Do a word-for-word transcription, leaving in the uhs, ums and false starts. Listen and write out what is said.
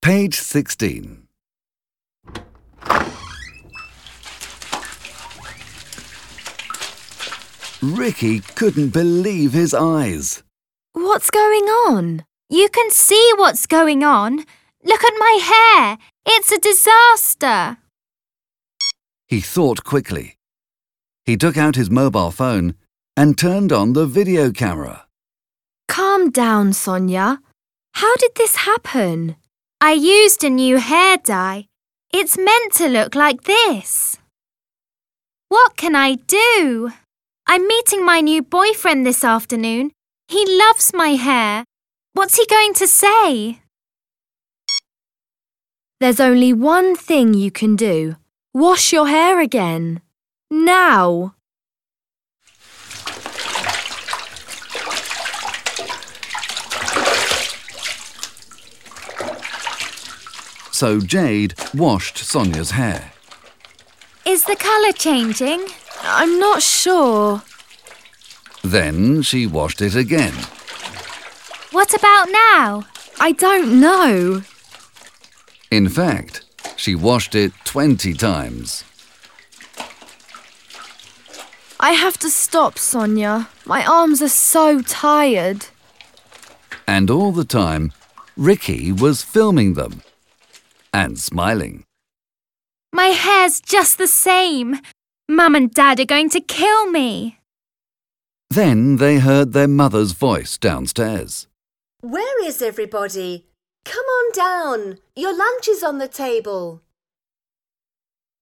Page sixteen. Ricky couldn't believe his eyes. What's going on? You can see what's going on. Look at my hair. It's a disaster. He thought quickly. He took out his mobile phone and turned on the video camera. Calm down, Sonia. How did this happen? I used a new hair dye. It's meant to look like this. What can I do? I'm meeting my new boyfriend this afternoon. He loves my hair. What's he going to say? There's only one thing you can do. Wash your hair again. Now. So Jade washed Sonia's hair. Is the colour changing? I'm not sure. Then she washed it again. What about now? I don't know. In fact, she washed it twenty times. I have to stop, Sonia. My arms are so tired. And all the time, Ricky was filming them and smiling. My hair's just the same. Mum and Dad are going to kill me. Then they heard their mother's voice downstairs. Where is everybody? Come on down. Your lunch is on the table.